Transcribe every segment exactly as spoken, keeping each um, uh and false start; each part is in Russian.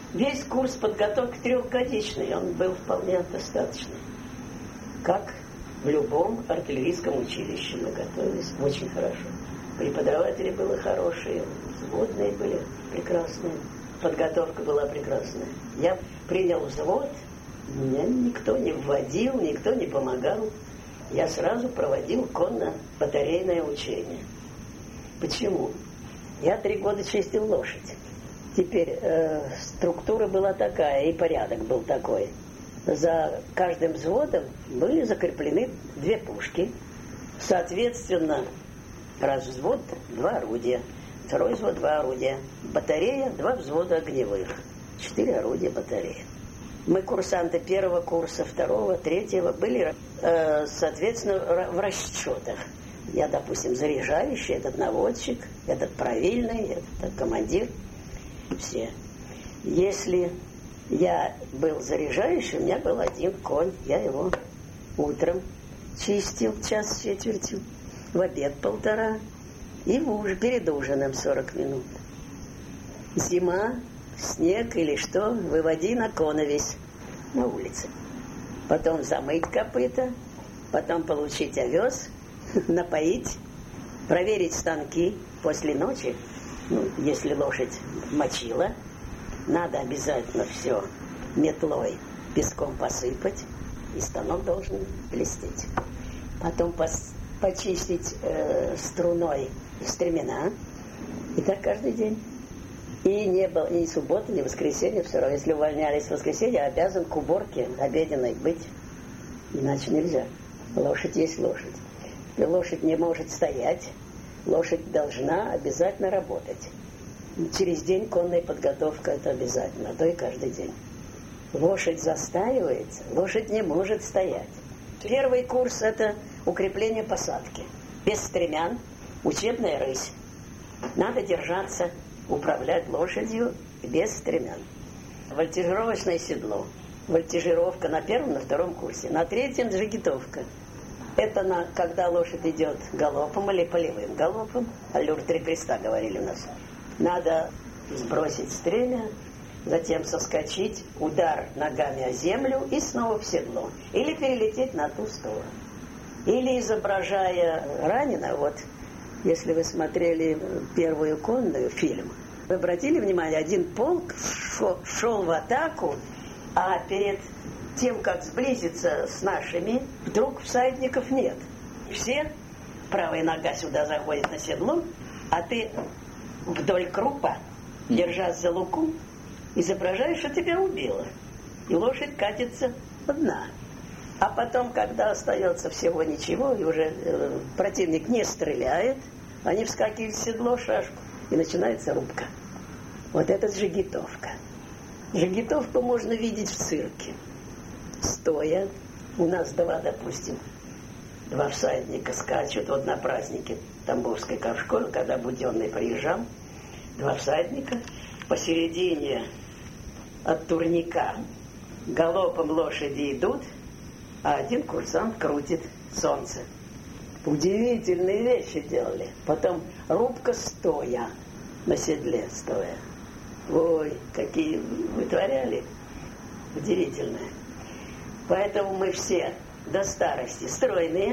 Весь курс подготовки трехгодичный, он был вполне достаточный. Как в любом артиллерийском училище мы готовились очень хорошо. Преподаватели были хорошие, взводные были прекрасные, подготовка была прекрасная. Я принял взвод, меня никто не вводил, никто не помогал. Я сразу проводил конно-батарейное учение. Почему? Я три года чистил лошадь. Теперь э, структура была такая, и порядок был такой. За каждым взводом были закреплены две пушки. Соответственно, раз взвод – два орудия, второй взвод – два орудия, батарея – два взвода огневых, четыре орудия батареи. Мы курсанты первого курса, второго, третьего были, э, соответственно, в расчетах. Я, допустим, заряжающий, этот наводчик, этот правильный, этот командир, все. Если я был заряжающий, у меня был один конь, я его утром чистил час с четвертью, в обед полтора и в уж перед ужином сорок минут. Зима, снег или что, выводи на коновесь на улице. Потом замыть копыта, потом получить овес, напоить, проверить станки после ночи. Ну, если лошадь мочила, надо обязательно все метлой, песком посыпать, и станок должен блестеть. Потом пос, почистить э, струной стремена, и так каждый день. И не было ни субботы, ни воскресенья, все равно, если увольнялись в воскресенье, обязан к уборке обеденной быть, иначе нельзя. Лошадь есть лошадь. И лошадь не может стоять, лошадь должна обязательно работать. Через день конная подготовка – это обязательно, а то и каждый день. Лошадь застаивается, лошадь не может стоять. Первый курс – это укрепление посадки. Без стремян, учебная рысь. Надо держаться, управлять лошадью без стремян. Вольтижировочное седло. Вольтижировка на первом, на втором курсе. На третьем – джигитовка. Это на, когда лошадь идет галопом или полевым галопом. Аллюр три креста говорили у нас. Надо сбросить стремя, затем соскочить, удар ногами о землю и снова в седло. Или перелететь на ту сторону. Или, изображая раненого, вот, если вы смотрели первую конную фильм, вы обратили внимание, один полк шел, шел в атаку, а перед тем, как сблизиться с нашими, вдруг всадников нет. Все, правая нога сюда заходит на седло, а ты вдоль крупа, держась за луку, изображаешь, что тебя убило. И лошадь катится одна. А потом, когда остается всего ничего, и уже э, противник не стреляет, они вскакивают в седло, шашку, и начинается рубка. Вот это джигитовка. Джигитовку можно видеть в цирке. Стоя, у нас два, допустим, два всадника скачут, вот на празднике Тамбовской ковшколы, когда Буденный приезжал, два всадника посередине от турника галопом лошади идут, а один курсант крутит солнце. Удивительные вещи делали. Потом рубка стоя, на седле стоя. Ой, какие вытворяли. Удивительные. Поэтому мы все до старости стройные.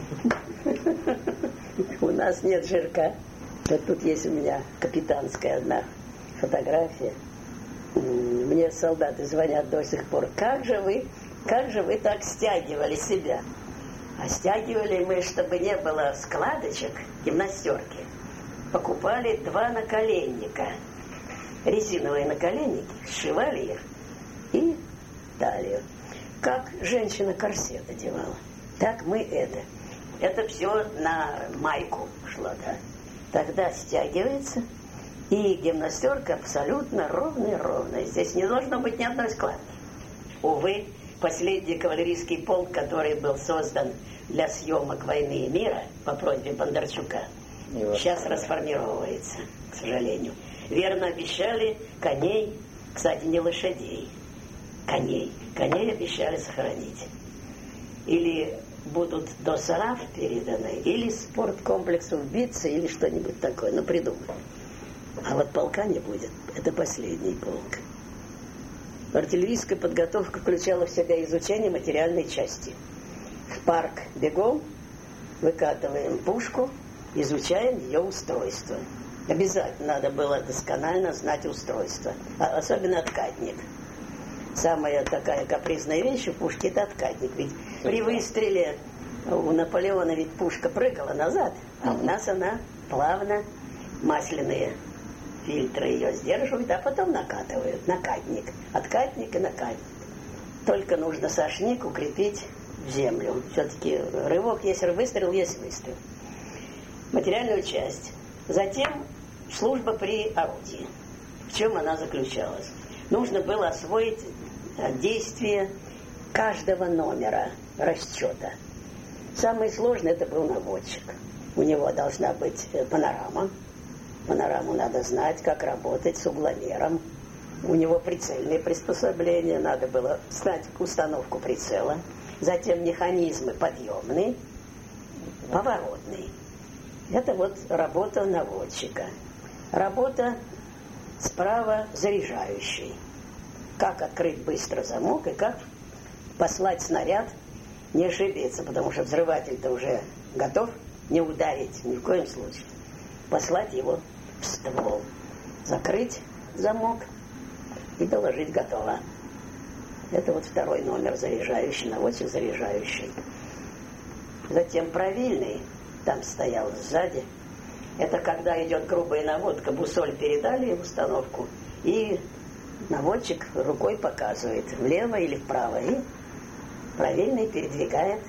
У нас нет жирка. Вот тут есть у меня капитанская одна фотография. Мне солдаты звонят до сих пор. Как же вы, как же вы так стягивали себя? А стягивали мы, чтобы не было складочек, гимнастерки. Покупали два наколенника. Резиновые наколенники, сшивали их и талию. Как женщина корсет одевала, так мы это. Это все на майку шло, да. Тогда стягивается, и гимнастерка абсолютно ровная-ровная. Здесь не должно быть ни одной складки. Увы, последний кавалерийский полк, который был создан для съемок «Войны и мира» по просьбе Бондарчука, сейчас расформировывается, к сожалению. Верно обещали коней, кстати, не лошадей, коней. Коней обещали сохранить. Или будут до Сараф переданы, или спорткомплексу вбиться, или что-нибудь такое. Ну, придумай. А вот полка не будет. Это последний полк. артиллерийская подготовка включала в себя изучение материальной части. В парк бегом, выкатываем пушку, изучаем ее устройство. Обязательно надо было досконально знать устройство, а особенно откатник. Самая такая капризная вещь у пушки – это откатник. Ведь при выстреле у Наполеона ведь пушка прыгала назад, а у нас она плавно, масляные фильтры ее сдерживают, а потом накатывают. Накатник. Откатник и накатник. Только нужно сошник укрепить в землю. Все-таки рывок есть выстрел, есть выстрел. Материальную часть. Затем служба при орудии. В чем она заключалась? Нужно было освоить действие каждого номера расчета. Самое сложное это был наводчик. У него должна быть панорама. Панораму надо знать, как работать с угломером. У него прицельные приспособления, надо было знать установку прицела. Затем механизмы подъемные, поворотные. Это вот работа наводчика. Работа справа заряжающей. Как открыть быстро замок и как послать снаряд, не ошибиться, потому что взрыватель-то уже готов, не ударить ни в коем случае. Послать его в ствол, закрыть замок и доложить готово. Это вот второй номер заряжающий, наводчик заряжающий. Затем правильный, там стоял сзади. Это когда идет грубая наводка, бусоль передали в установку, и наводчик рукой показывает влево или вправо, и правильный передвигает.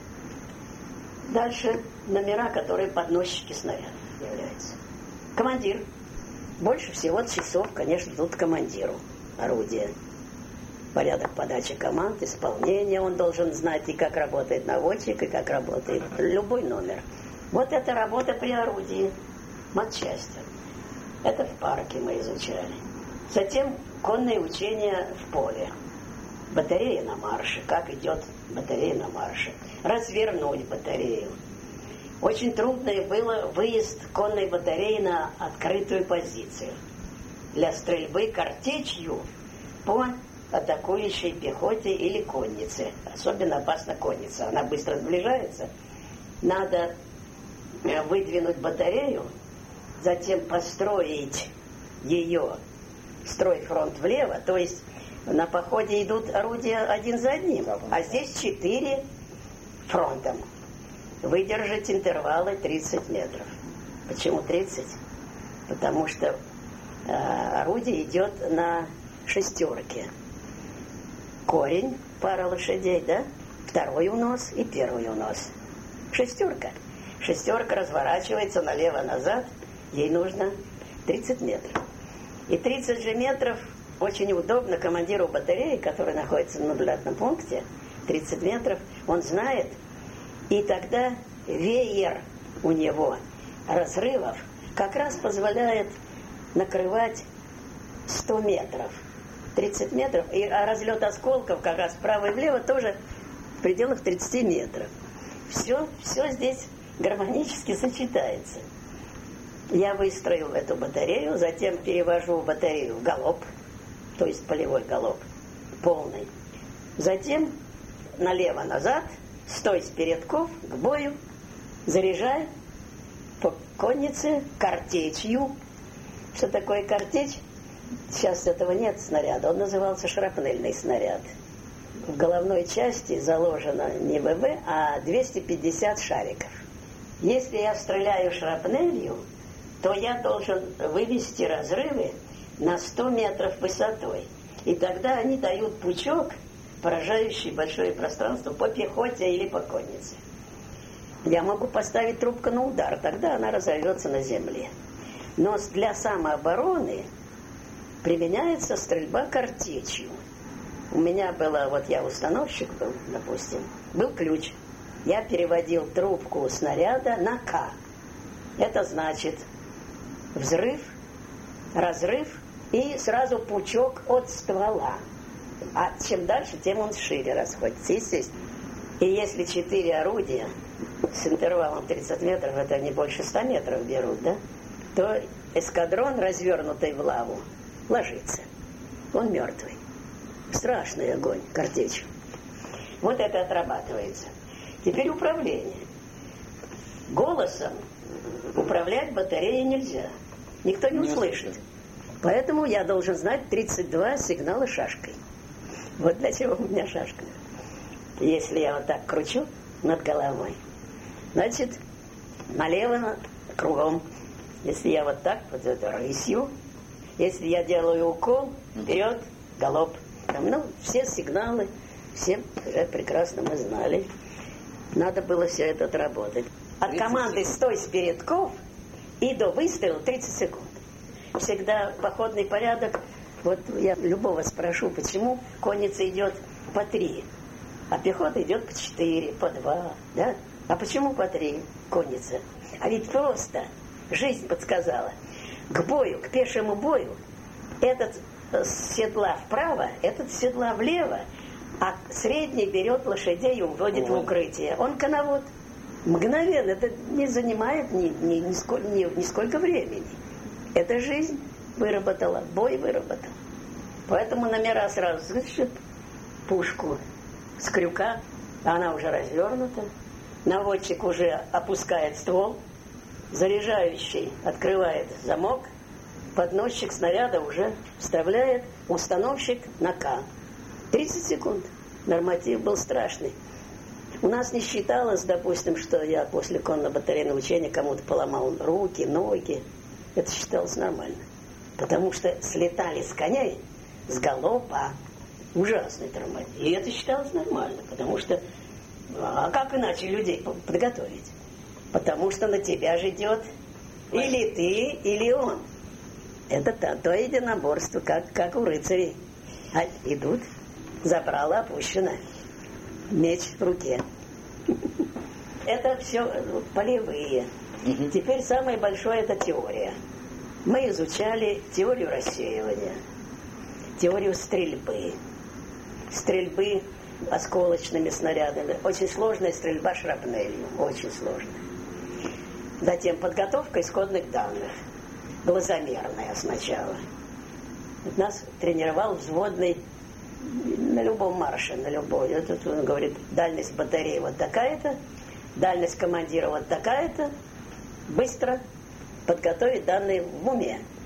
Дальше номера, которые подносчики снарядов являются. Командир. Больше всего часов, конечно, тут командиру орудия. Порядок подачи команд, исполнения он должен знать, и как работает наводчик, и как работает любой номер. Вот это работа при орудии, матчасти. Это в парке мы изучали. Затем конные учения в поле. Батарея на марше, как идет батарея на марше. Развернуть батарею. Очень трудно было выезд конной батареи на открытую позицию. Для стрельбы картечью по атакующей пехоте или коннице. Особенно опасна конница. Она быстро сближается. Надо выдвинуть батарею, затем построить ее, строй фронт влево, то есть на походе идут орудия один за одним, а здесь четыре фронтом. Выдержать интервалы тридцать метров. Почему тридцать? Потому что э, орудие идет на шестерке. Корень, пара лошадей, да? Второй унос и первый унос. Шестерка. Шестерка разворачивается налево-назад, ей нужно тридцать метров. И тридцать же метров очень удобно командиру батареи, который находится на наблюдательном пункте, тридцать метров, он знает, и тогда веер у него разрывов как раз позволяет накрывать сто метров. тридцать метров, и, а разлет осколков как раз вправо и влево тоже в пределах тридцати метров. Все, все здесь гармонически сочетается. Я выстроил эту батарею, затем перевожу батарею в галоп, то есть полевой галоп, полный. Затем налево-назад, стой с передков, к бою, заряжаю по коннице картечью. Что такое картечь? Сейчас этого нет снаряда, он назывался шрапнельный снаряд. В головной части заложено не ВВ, а двести пятьдесят шариков. Если я стреляю шрапнелью, то я должен вывести разрывы на сто метров высотой. И тогда они дают пучок, поражающий большое пространство по пехоте или по коннице. Я могу поставить трубку на удар, тогда она разорвется на земле. Но для самообороны применяется стрельба картечью. У меня было, вот я установщик был, допустим, был ключ. Я переводил трубку снаряда на К. Это значит взрыв, разрыв и сразу пучок от ствола. А чем дальше, тем он шире расходится, естественно. И если четыре орудия с интервалом тридцать метров, это не больше ста метров берут, да, то эскадрон, развернутый в лаву, ложится. Он мертвый. Страшный огонь, картечь. Вот это отрабатывается. Теперь управление. Голосом управлять батареей нельзя. Никто не услышит. Поэтому я должен знать тридцать два сигнала шашкой. Вот для чего у меня шашка. Если я вот так кручу над головой, значит, налево кругом. Если я вот так, вот это рысью. Если я делаю укол, вперед, галоп. Там, ну, все сигналы, все прекрасно мы знали. Надо было все это отработать. От команды «стой с передков» и до выстрела тридцать секунд. Всегда походный порядок. Вот я любого спрошу, почему конница идет по три, а пехота идет по четыре, по два, да? А почему по три конница? А ведь просто жизнь подсказала. К бою, к пешему бою, этот с седла вправо, этот с седла влево, а средний берет лошадей и уводит Ой. в укрытие. Он коновод. Мгновенно. Это не занимает ни, ни, ни, сколь, ни, ни сколько времени. Это жизнь выработала, бой выработал. Поэтому номера сразу, значит, пушку с крюка, она уже развернута. Наводчик уже опускает ствол. Заряжающий открывает замок. Подносчик снаряда уже вставляет. Установщик на К. тридцать секунд. Норматив был страшный. У нас не считалось, допустим, что я после конно-батарейного учения кому-то поломал руки, ноги. Это считалось нормально. Потому что слетали с коней с галопа. Ужасный травматизм. И это считалось нормально. Потому что, а как иначе людей подготовить? Потому что на тебя же идет или ты, или он. Это то, то единоборство, как, как у рыцарей. А идут, забрало опущено. Меч в руке. Это все полевые. Теперь самое большое — это теория. Мы изучали теорию рассеивания, теорию стрельбы, стрельбы осколочными снарядами. Очень сложная стрельба шрапнелью, очень сложная. Затем подготовка исходных данных, глазомерная сначала. Вот нас тренировал взводный на любом марше, на любой. Тут он говорит, дальность батареи вот такая-то, дальность командира вот такая-то. Быстро подготовить данные в уме.